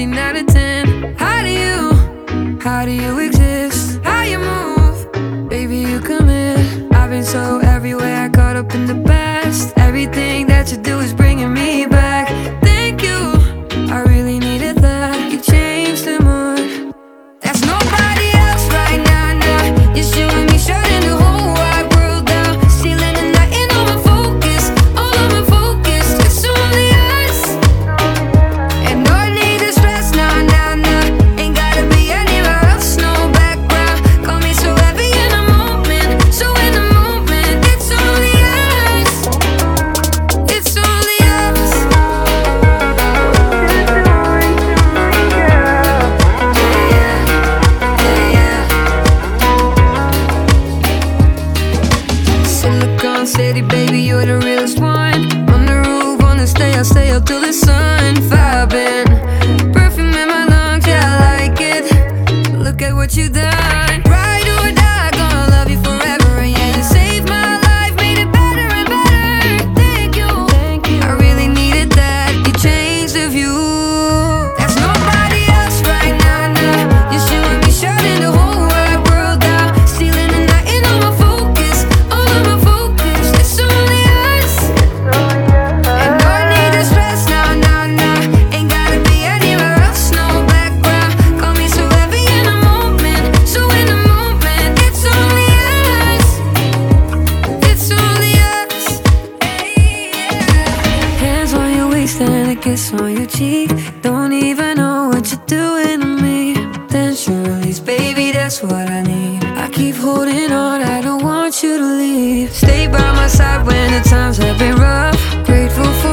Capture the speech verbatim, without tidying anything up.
fifteen out of ten. How do you, how do you exist? How you move, baby, you commit. I've been so everywhere, caught up in the past. Everything that you do is bringing me back. Thank you, I really needed that. You changed the mood. There's nobody else right now, now. Just you and me shutting the whole wide world down. Stealing the night and all my focus, all of my focus. It's only us, and no need to stress, nah, nah, nah. Ain't gotta be anywhere else, no background. Call me so heavy in the moment, so in the moment. It's only us, it's only us. Silicon City, baby, you're the realest one. On the roof, on the stay, I'll stay up till the sun. Vibing, perfume in my lungs, yeah, I like it. Look at what you done. Ride or die, gonna love you forever. And yeah, you saved my life, made it better and better. Thank you, thank you. I really needed that. You changed the view. There's nobody else right now, now. Just you and me shutting the whole wide world down. Stealing the night and all my focus, all of my focus. It's only us, and no need to stress, nah, nah, nah. Ain't gotta be anywhere else, no background. Call me so heavy in the moment, so in the moment. It's only us, it's only us. Hands on your waist and a kiss on your cheek. Don't even know what you're doing to me. Then you release, baby, that's what I need. I keep holding on, I don't want you to leave. Stay by my side when the times have been rough. Grateful for